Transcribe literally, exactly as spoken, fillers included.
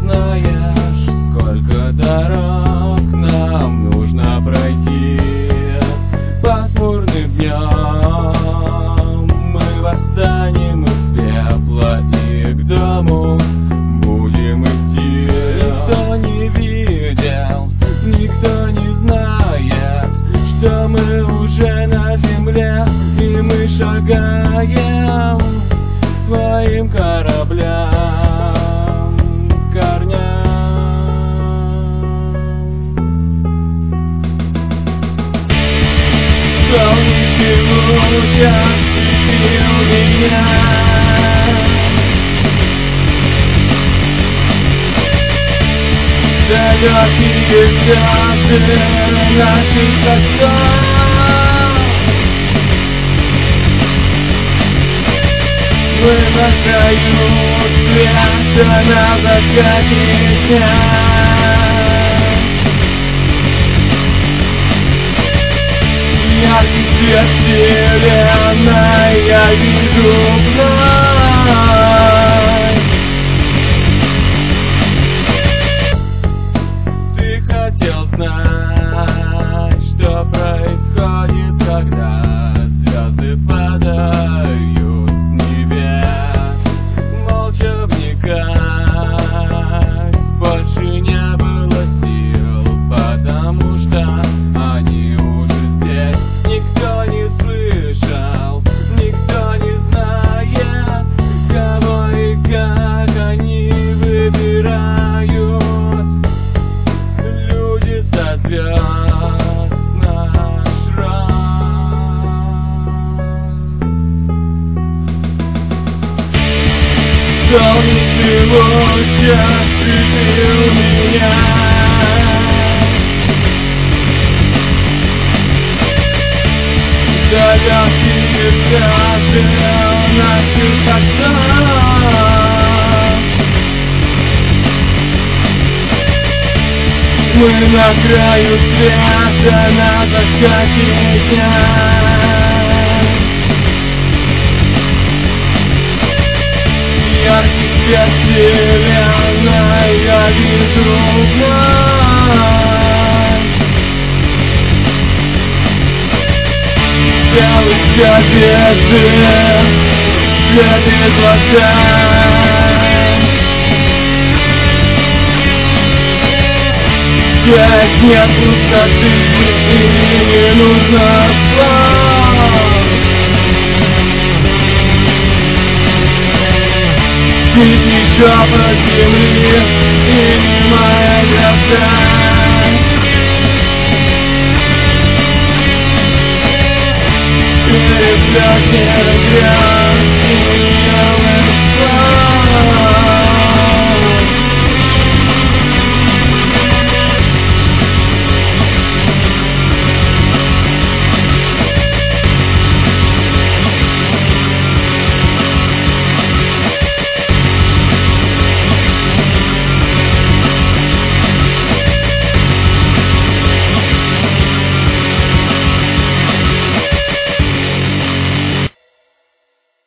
знаешь, сколько дорог нам нужно пройти. Пасмурным днем мы восстанем из пепла и к дому будем идти. Никто не видел, никто не знает, что мы уже на земле, и мы шагаем своим кораблям, корням. Солнечный луч осветил меня, далекие звезды наших отцов. Мы на краю света на закате дня. Яркий свет вселенной я вижу вновь. Ты хотел знать, что происходит, когда звезды падают с небес. Молча вникать больше не было сил, потому что они уже здесь. Никто не слышал, никто не знает, кого и как они выбирают. Люди со звезд наш рост. Солнечный луч осветил меня, далекие звезды наших отцов. Мы на краю света на закате дня. Яркий свет вселенной я вижу вновь. Белый свет звезды, свет из глаза. Здесь нет пустоты и не нужно слов. Тихий шепот земли